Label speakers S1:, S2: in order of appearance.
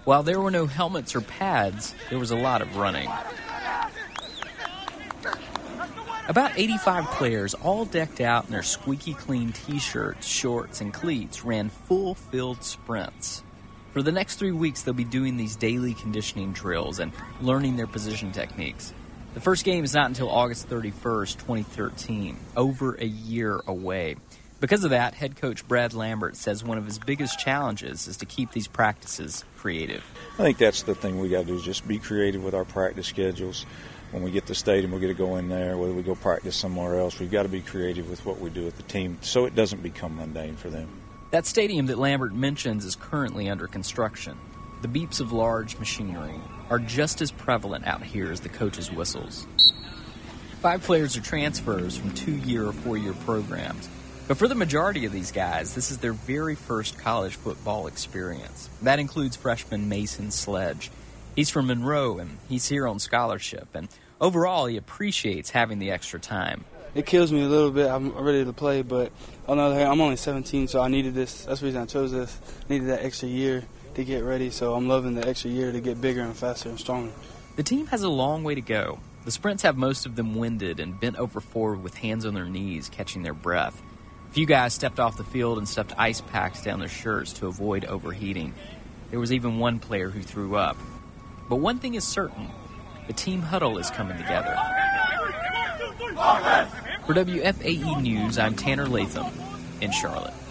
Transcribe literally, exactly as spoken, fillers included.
S1: While there were no helmets or pads, there was a lot of running. About eighty-five players, all decked out in their squeaky clean t-shirts, shorts, and cleats, ran full field sprints. For the next three weeks, they'll be doing these daily conditioning drills and learning their position techniques. The first game is not until August thirty-first, twenty thirteen, over a year away. Because of that, head coach Brad Lambert says one of his biggest challenges is to keep these practices creative.
S2: I think that's the thing we got to do, is just be creative with our practice schedules. When we get to the stadium, we're going to go in there. Whether we go practice somewhere else, we've got to be creative with what we do with the team so it doesn't become mundane for them.
S1: That stadium that Lambert mentions is currently under construction. The beeps of large machinery are just as prevalent out here as the coach's whistles. Five players are transfers from two-year or four-year programs. But for the majority of these guys, this is their very first college football experience. That includes freshman Mason Sledge. He's from Monroe, and he's here on scholarship. And overall, he appreciates having the extra time.
S3: It kills me a little bit. I'm ready to play, but on the other hand, I'm only seventeen, so I needed this. That's the reason I chose this. I needed that extra year to get ready, so I'm loving the extra year to get bigger and faster and stronger.
S1: The team has a long way to go. The sprints have most of them winded and bent over forward with hands on their knees, catching their breath. A few guys stepped off the field and stuffed ice packs down their shirts to avoid overheating. There was even one player who threw up. But one thing is certain, the team huddle is coming together. For W F A E News, I'm Tanner Latham in Charlotte.